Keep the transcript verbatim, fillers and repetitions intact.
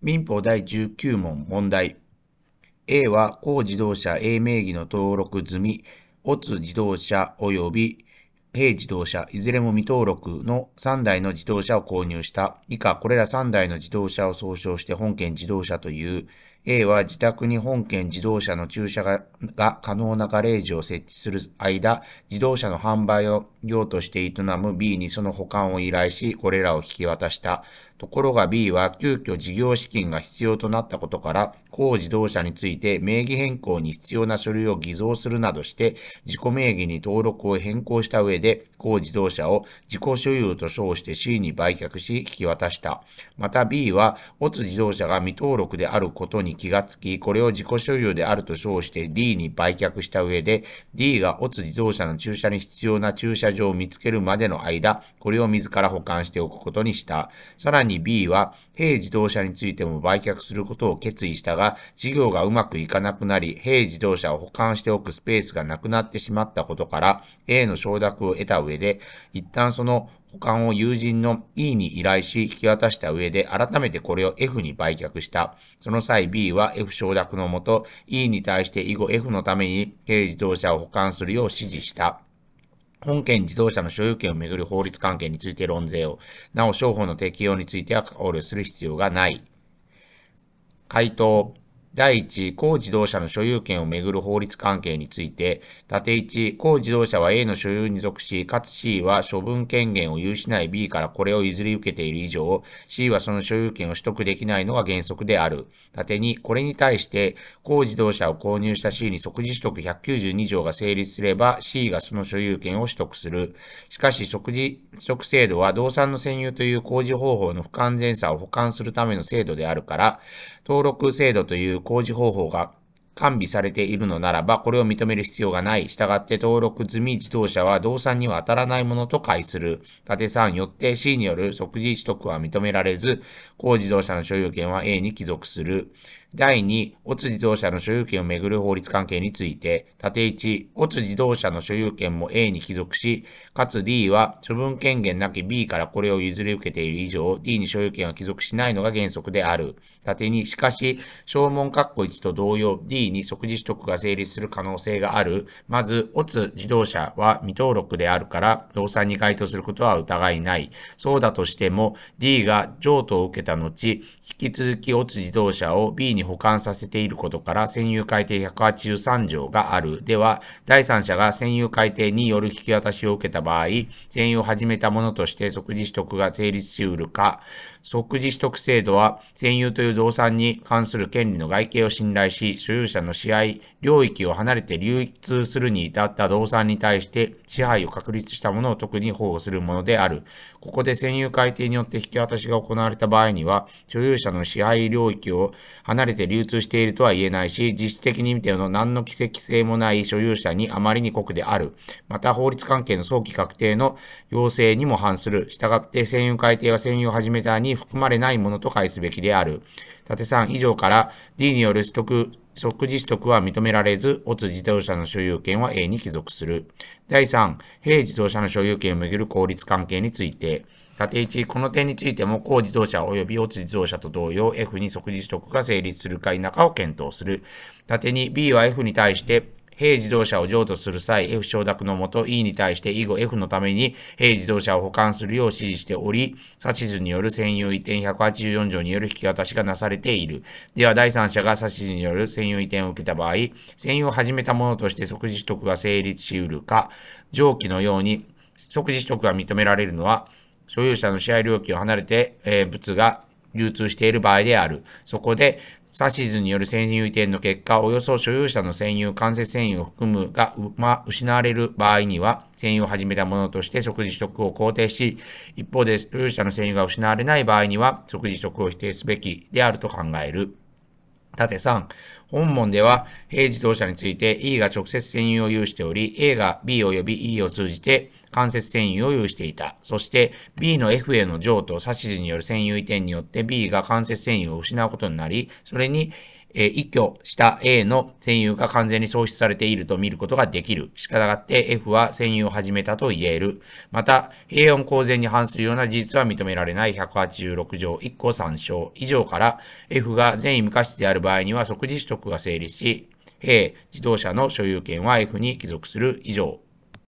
民法だいじゅうきゅう問問題。A は公自動車 A 名義の登録済み、オツ自動車及び A 自動車、いずれも未登録のさんだいの自動車を購入した。以下、これらさんだいの自動車を総称して本件自動車という。A は自宅に本件自動車の駐車がが可能なガレージを設置する間、自動車の販売を業として営む B にその保管を依頼し、これらを引き渡した。ところが B は急遽事業資金が必要となったことから、公自動車について名義変更に必要な書類を偽造するなどして、自己名義に登録を変更した上で、公自動車を自己所有と称して C に売却し引き渡した。また B は、オツ自動車が未登録であることに気がつき、これを自己所有であると称して D に売却した上で、D がオツ自動車の駐車に必要な駐車場を見つけるまでの間、これを自ら保管しておくことにした。さらに B は、平自動車についても売却することを決意したが、事業がうまくいかなくなり、平自動車を保管しておくスペースがなくなってしまったことから、A の承諾を得た上で、一旦その保管を友人の E に依頼し引き渡した上で、改めてこれを F に売却した。その際 B は F 承諾のもと、E に対して以後 F のために軽自動車を保管するよう指示した。本件自動車の所有権をめぐる法律関係について論ぜよ。なお、商法の適用については考慮する必要がない。回答。だいいち、公自動車の所有権をめぐる法律関係について、縦いち、公自動車は A の所有に属し、かつ C は処分権限を有しない B からこれを譲り受けている以上、C はその所有権を取得できないのが原則である。縦に、これに対して、公自動車を購入した C に即時取得ひゃくきゅうじゅうに条が成立すれば、C がその所有権を取得する。しかし、即時取得制度は動産の占有という公示方法の不完全さを補完するための制度であるから、登録制度という公示方法が完備されているのならば、これを認める必要がない。したがって登録済み自動車は動産には当たらないものと解する。縦さん、よって C による即時取得は認められず、公自動車の所有権は A に帰属する。だいに、オツ自動車の所有権をめぐる法律関係について、縦いち、オツ自動車の所有権も A に帰属し、かつ D は処分権限なき B からこれを譲り受けている以上、D に所有権は帰属しないのが原則である。縦に、しかし、小問括弧いちと同様、D に即時取得が成立する可能性がある。まず、オツ自動車は未登録であるから、動産に該当することは疑いない。そうだとしても、D が譲渡を受けた後、引き続きオツ自動車を B に保管させていることから占有改定ひゃくはちじゅうさん条がある。では、第三者が占有改定による引き渡しを受けた場合、占有を始めたものとして即時取得が成立し得るか、即時取得制度は占有という動産に関する権利の外形を信頼し、所有者の支配領域を離れて流通するに至った動産に対して支配を確立したものを特に保護するものである。ここで占有改定によって引き渡しが行われた場合には、所有者の支配領域を離れて流通しているとは言えないし、実質的に見ての何の奇跡性もない所有者にあまりに酷である。また、法律関係の早期確定の要請にも反する。したがって、占有改定は占有を始めたに含まれないものと解すべきである。縦さん以上から D による取得、即時取得は認められず、オツ自動車の所有権は A に帰属する。だいさん、平自動車の所有権をめぐる効率関係について、縦いち、この点についても、公自動車及びオツ自動車と同様、F に即時取得が成立するか否かを検討する。縦に B は F に対して、平自動車を譲渡する際、F 承諾のもと E に対して以後 F のために平自動車を保管するよう指示しており、指図による占有移転ひゃくはちじゅうよん条による引き渡しがなされている。では、第三者が指図による占有移転を受けた場合、占有を始めたものとして即時取得が成立し得るか、上記のように即時取得が認められるのは、所有者の支配領域を離れて、えー、物が流通している場合である。そこで、指図による占有移転の結果、およそ所有者の占有、間接占有を含むが、ま、失われる場合には、占有を始めたものとして即時取得を肯定し、一方で所有者の占有が失われない場合には、即時取得を否定すべきであると考える。縦さん、本文では、平自動車について E が直接占有を有しており、A が B 及び E を通じて間接占有を有していた。そして B の F への譲渡、指図による占有移転によって B が間接占有を失うことになり、それにえー、一挙した A の占有が完全に喪失されていると見ることができる。したがって F は占有を始めたと言える。また、平穏公然に反するような事実は認められないひゃくはちじゅうろく条いっ項さん小以上から F が善意無過失である場合には即時取得が成立し、A 自動車の所有権は F に帰属する以上